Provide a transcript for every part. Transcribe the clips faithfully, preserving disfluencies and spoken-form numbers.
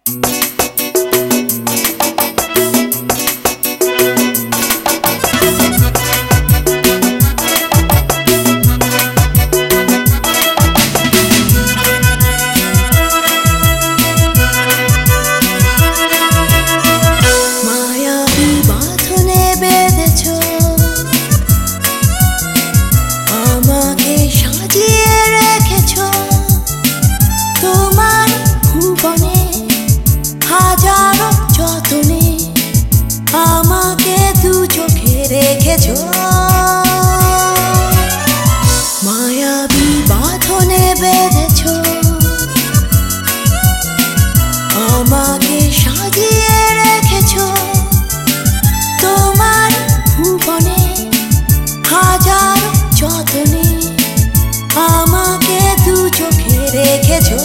মায়াবী বাঁধনে বেঁধেছো আমাকে সাজিয়ে রেখেছো তোমার ভুবনে হাজারো যতনে আমাকে দু চোখে রেখেছো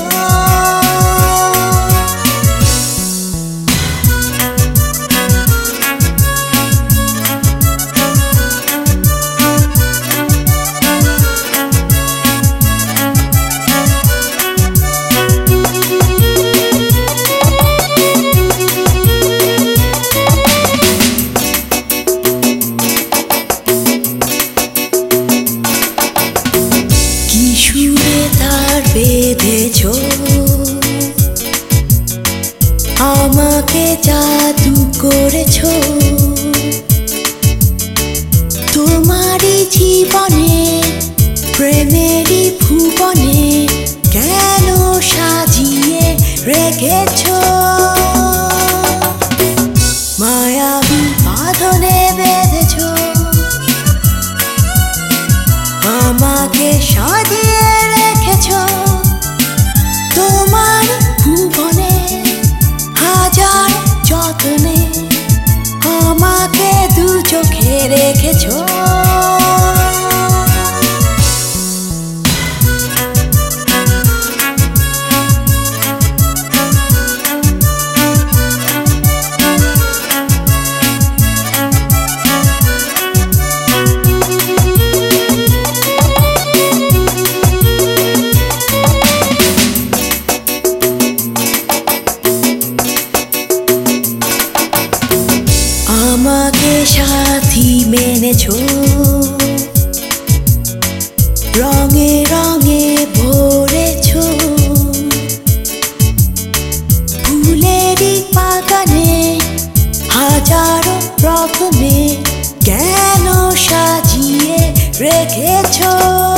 বেঁধেছো আমাকে জাদু করেছো তোমারই জীবনে প্রেমেরই ভুবনে কেন সাজিয়ে রেখেছো মায়াবী বাঁধনে বেঁধেছো আমাকে সাজিয়ে রেখেছো তোমার ভুবনে হাজার যতনে আমাকে দু চোখে রেখেছো আমাকে সাথী মেনেছো রঙে রঙে ভরেছো ফুলেরই বাগানে হাজারো রকমে কেন সাজিয়ে রেখেছো।